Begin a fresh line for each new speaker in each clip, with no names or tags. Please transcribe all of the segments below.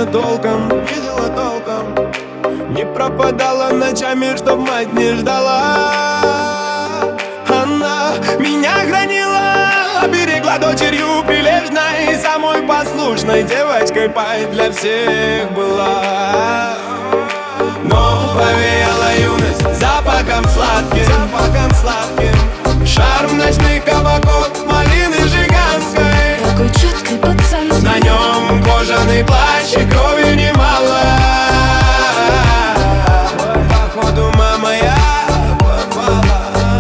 видела толком, не пропадала ночами, чтоб мать не ждала. Она меня хранила, оберегла дочерью прилежной, самой послушной девочкой, пай для всех была. Но повеяла юность запахом сладким, шарм ночных кабаков, малины жиганской.
Такой четкий пацан,
На нем кожаный плащ и крови немало. Походу мама я попала.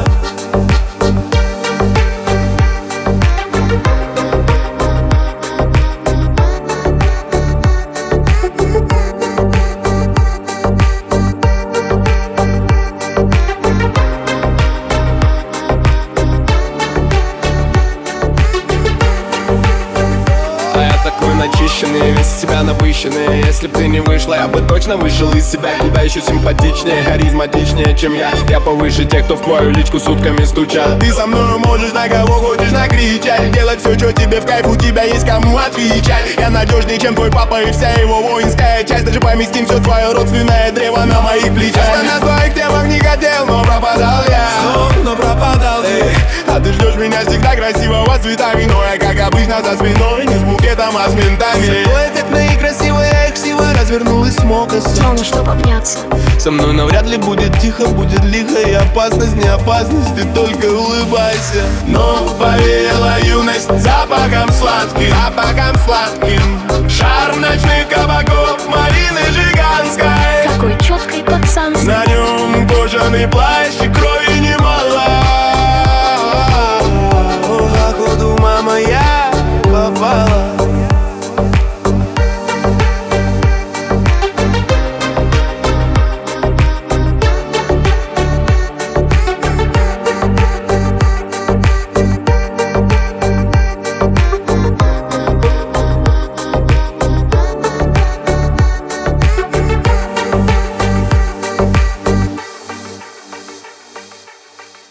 Начищенный, весь из себя напыщенный. Если б ты не вышла, я бы точно вышел из себя. Куда еще симпатичнее, харизматичнее, чем я. Я повыше тех, кто в твою личку сутками стучат. Ты со мной можешь на кого хочешь накричать, делать все, что тебе в кайф, у тебя есть кому отвечать. Я надежнее, чем твой папа и вся его воинская часть. Даже поместим все твое родственное древо на моих плечах. Я на твоих темах не хотел, но пропадал я. Но пропадал ты. А ты ждешь меня всегда красивого цветами, но я, как обычно, за спиной, не с букетом, а с ментами. Все эффектно и красиво, я их силой развернул и смог
словно чтоб обняться.
Со мной навряд ли будет тихо, будет лихо, и опасность, не опасность, ты только улыбайся. Но повеяла юность запахом сладким, шарм ночных кабаков, малины жиганской.
Такой четкий пацан,
На нем кожаный плащ и